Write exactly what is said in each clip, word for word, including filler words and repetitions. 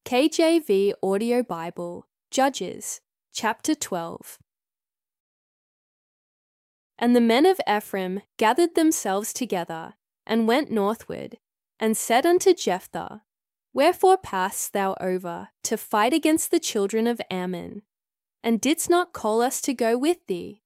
K J V Audio Bible, Judges, chapter twelve. And the men of Ephraim gathered themselves together, and went northward, and said unto Jephthah, Wherefore passedst thou over to fight against the children of Ammon, and didst not call us to go with thee?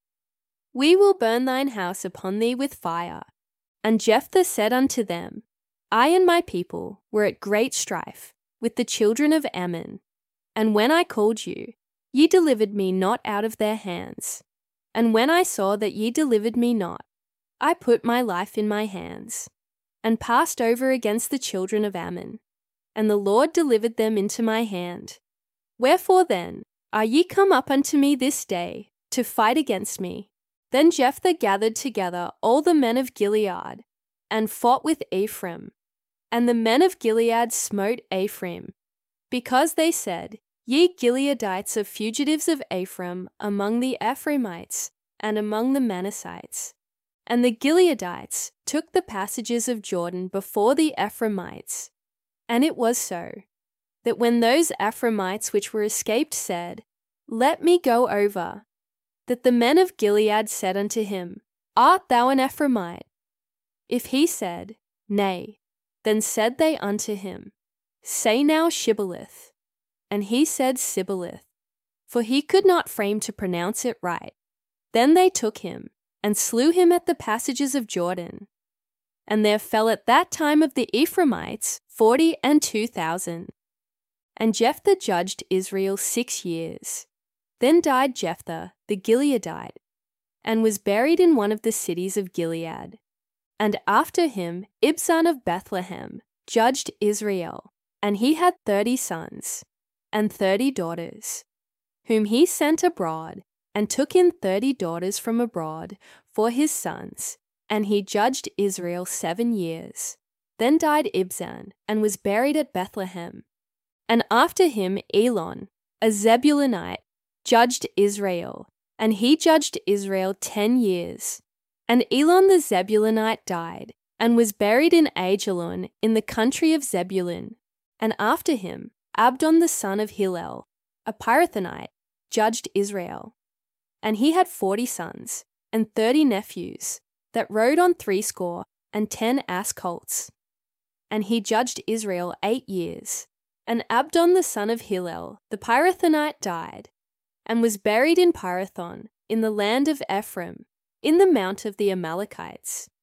We will burn thine house upon thee with fire. And Jephthah said unto them, I and my people were at great strife with the children of Ammon, and when I called you, ye delivered me not out of their hands. And when I saw that ye delivered me not, I put my life in my hands, and passed over against the children of Ammon, and the Lord delivered them into my hand. Wherefore then are ye come up unto me this day to fight against me? Then Jephthah gathered together all the men of Gilead, and fought with Ephraim. And the men of Gilead smote Ephraim, because they said, Ye Gileadites are fugitives of Ephraim among the Ephraimites and among the Manassites. And the Gileadites took the passages of Jordan before the Ephraimites. And it was so, that when those Ephraimites which were escaped said, Let me go over, that the men of Gilead said unto him, Art thou an Ephraimite? If he said, Nay, then said they unto him, Say now Shibboleth. And he said Sibboleth, for he could not frame to pronounce it right. Then they took him, and slew him at the passages of Jordan. And there fell at that time of the Ephraimites forty and two thousand. And Jephthah judged Israel six years. Then died Jephthah the Gileadite, and was buried in one of the cities of Gilead. And after him Ibzan of Bethlehem judged Israel, and he had thirty sons, and thirty daughters, whom he sent abroad, and took in thirty daughters from abroad for his sons, and he judged Israel seven years. Then died Ibzan, and was buried at Bethlehem. And after him Elon, a Zebulunite, judged Israel, and he judged Israel ten years. And Elon the Zebulunite died, and was buried in Ajalon in the country of Zebulun. And after him Abdon the son of Hillel, a Pirathonite, judged Israel. And he had forty sons, and thirty nephews, that rode on threescore and ten ass colts. And he judged Israel eight years. And Abdon the son of Hillel, the Pirathonite, died, and was buried in Pirathon, in the land of Ephraim, in the mount of the Amalekites.